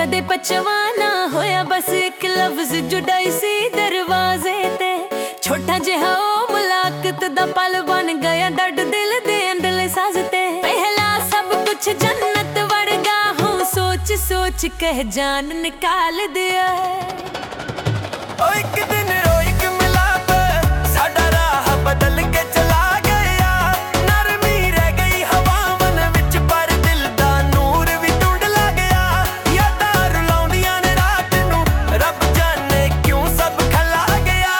कदे पचवाना होया बस एक लफ्ज जुड़ाई सी दरवाजे ते। छोटा जिहा ओ मुलाकात दा पल बन गया दर्द दिल दे अंदरले साजते। पहला सब कुछ जन्नत वर्गा हूँ, सोच सोच कह जान निकाल दिया। ओ एक दिन रोई के मिलाप साडा राह बदल के चला गया। नरमी रह गई हवावन विच पर दिल दा नूर भी ढूंढला गया। यादां रुलाउंदियां ने रात नूं रब जाने क्यों सब खला गया।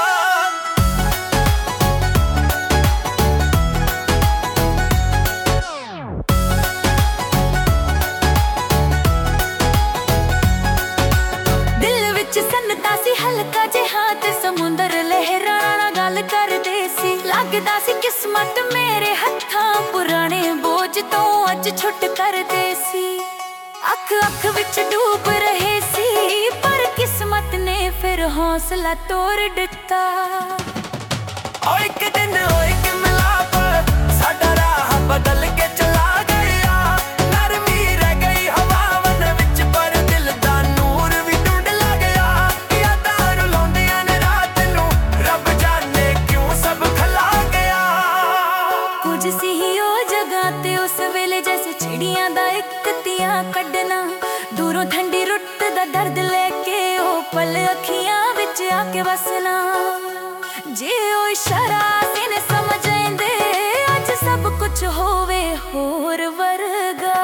दिल विच सन्नता सी हल्का जिहा ते समुंदर लहरां नाल गल करदे सी। लगदा सी किस्मत मेरे हत्थां पुराने बोझ तो अज छुट करदे सी। अख अख विच डूब रहे सी पर किस्मत ने फिर हौसला तोड़ दिता। ओ एक दिन होई के मिलाप साडा राह बदल के चला गया। नरमी रह गई हवावन विच पर दिल दा नूर भी ढूंढला गया। यादां रुलाउंदियां ने रात नूं रब जाने क्यों सब खला गया। कुछ सी ही ओ जगह ते उस वेले जैसे चिड़ियां दा एक तियां कड्डना। दूरों ठंडी रुੱਤ दा दर्द लेके ओ पल अखियां विच आके वसना। जे ओ इशारा सी ने समझ आंदे अज सब कुछ होवे होर वर्गा।